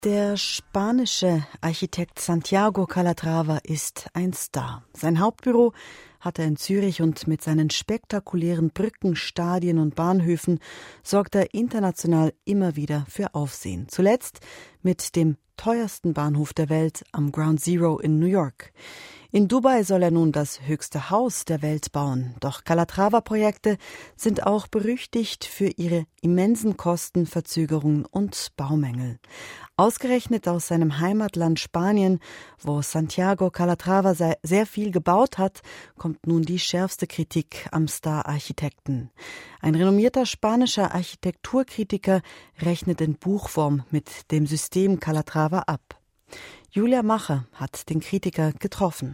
Der spanische Architekt Santiago Calatrava ist ein Star. Sein Hauptbüro hat er in Zürich und mit seinen spektakulären Brücken, Stadien und Bahnhöfen sorgt er international immer wieder für Aufsehen. Zuletzt mit dem teuersten Bahnhof der Welt am Ground Zero in New York. In Dubai soll er nun das höchste Haus der Welt bauen. Doch Calatrava-Projekte sind auch berüchtigt für ihre immensen Kosten, Verzögerungen und Baumängel. Ausgerechnet aus seinem Heimatland Spanien, wo Santiago Calatrava sehr viel gebaut hat, kommt nun die schärfste Kritik am Star-Architekten. Ein renommierter spanischer Architekturkritiker rechnet in Buchform mit dem System Calatrava ab. Julia Macher hat den Kritiker getroffen.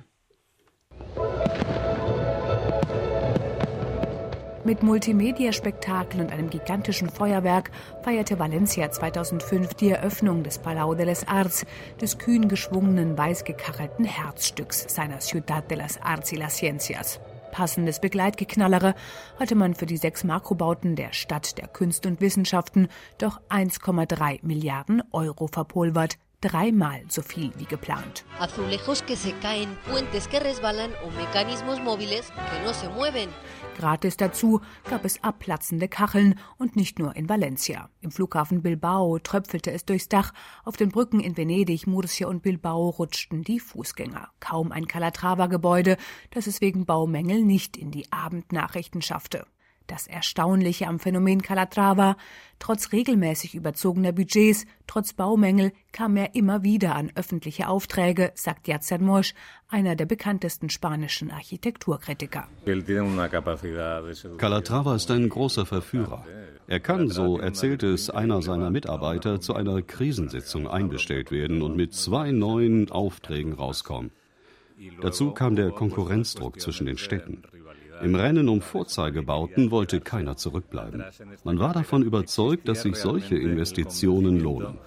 Mit Multimedia-Spektakel und einem gigantischen Feuerwerk feierte Valencia 2005 die Eröffnung des Palau de las Arts, des kühn geschwungenen, weiß gekachelten Herzstücks seiner Ciudad de las Arts y las Ciencias. Passendes Begleitgeknallere hatte man für die 6 Makrobauten der Stadt der Künste und Wissenschaften doch 1,3 Milliarden Euro verpulvert. 3-mal so viel wie geplant. Azulejos que se caen, puentes que resbalan o mecanismos móviles que no se mueven. Gratis dazu gab es abplatzende Kacheln und nicht nur in Valencia. Im Flughafen Bilbao tröpfelte es durchs Dach, auf den Brücken in Venedig, Murcia und Bilbao rutschten die Fußgänger. Kaum ein Calatrava-Gebäude, das es wegen Baumängel nicht in die Abendnachrichten schaffte. Das Erstaunliche am Phänomen Calatrava: trotz regelmäßig überzogener Budgets, trotz Baumängel kam er immer wieder an öffentliche Aufträge, sagt Yatsen Mosch, einer der bekanntesten spanischen Architekturkritiker. Calatrava ist ein großer Verführer. Er kann, so erzählt es einer seiner Mitarbeiter, zu einer Krisensitzung einbestellt werden und mit 2 neuen Aufträgen rauskommen. Dazu kam der Konkurrenzdruck zwischen den Städten. Im Rennen um Vorzeigebauten wollte keiner zurückbleiben. Man war davon überzeugt, dass sich solche Investitionen lohnen.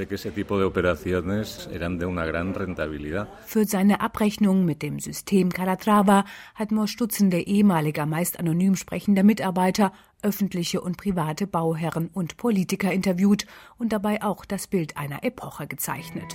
Für seine Abrechnung mit dem System Calatrava hat Mosch Dutzende ehemaliger, meist anonym sprechender Mitarbeiter, öffentliche und private Bauherren und Politiker interviewt und dabei auch das Bild einer Epoche gezeichnet.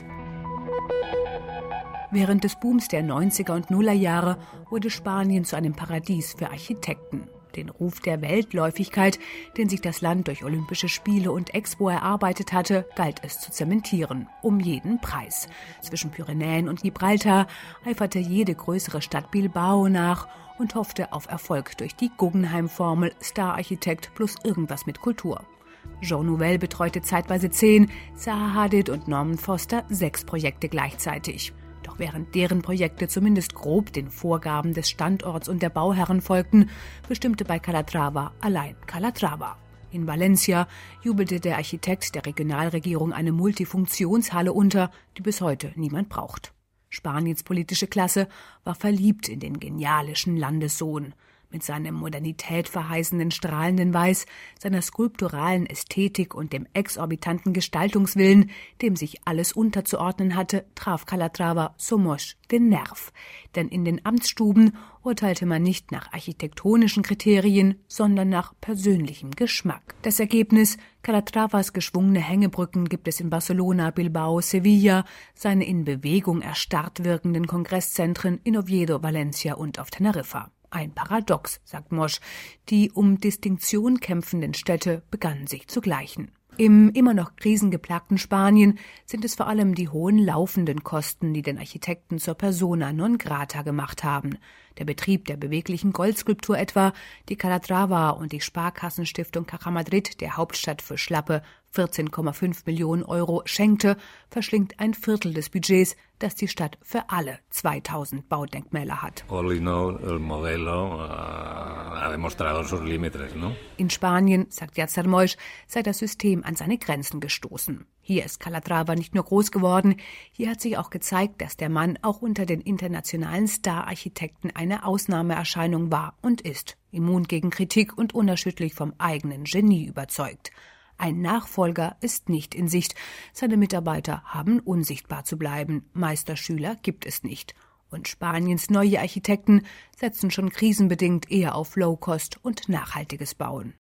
Während des Booms der 90er und Nullerjahre wurde Spanien zu einem Paradies für Architekten. Den Ruf der Weltläufigkeit, den sich das Land durch Olympische Spiele und Expo erarbeitet hatte, galt es zu zementieren, um jeden Preis. Zwischen Pyrenäen und Gibraltar eiferte jede größere Stadt Bilbao nach und hoffte auf Erfolg durch die Guggenheim-Formel Star-Architekt plus irgendwas mit Kultur. Jean Nouvel betreute zeitweise 10, Zaha Hadid und Norman Foster 6 Projekte gleichzeitig. Doch während deren Projekte zumindest grob den Vorgaben des Standorts und der Bauherren folgten, bestimmte bei Calatrava allein Calatrava. In Valencia jubelte der Architekt der Regionalregierung eine Multifunktionshalle unter, die bis heute niemand braucht. Spaniens politische Klasse war verliebt in den genialischen Landessohn. Mit seinem Modernität verheißenden strahlenden Weiß, seiner skulpturalen Ästhetik und dem exorbitanten Gestaltungswillen, dem sich alles unterzuordnen hatte, traf Calatrava so Mosch den Nerv. Denn in den Amtsstuben urteilte man nicht nach architektonischen Kriterien, sondern nach persönlichem Geschmack. Das Ergebnis: Calatravas geschwungene Hängebrücken gibt es in Barcelona, Bilbao, Sevilla, seine in Bewegung erstarrt wirkenden Kongresszentren in Oviedo, Valencia und auf Teneriffa. Ein Paradox, sagt Mosch. Die um Distinktion kämpfenden Städte begannen sich zu gleichen. Im immer noch krisengeplagten Spanien sind es vor allem die hohen laufenden Kosten, die den Architekten zur Persona non grata gemacht haben. Der Betrieb der beweglichen Goldskulptur etwa, die Calatrava und die Sparkassenstiftung Caja Madrid der Hauptstadt für schlappe 14,5 Millionen Euro schenkte, verschlingt ein Viertel des Budgets, das die Stadt für alle 2000 Baudenkmäler hat. In Spanien, sagt Yatsen Mosch, sei das System an seine Grenzen gestoßen. Hier ist Calatrava nicht nur groß geworden, hier hat sich auch gezeigt, dass der Mann auch unter den internationalen Star-Architekten eine Ausnahmeerscheinung war und ist, immun gegen Kritik und unerschütterlich vom eigenen Genie überzeugt. Ein Nachfolger ist nicht in Sicht. Seine Mitarbeiter haben unsichtbar zu bleiben. Meisterschüler gibt es nicht. Und Spaniens neue Architekten setzen schon krisenbedingt eher auf Low-Cost und nachhaltiges Bauen.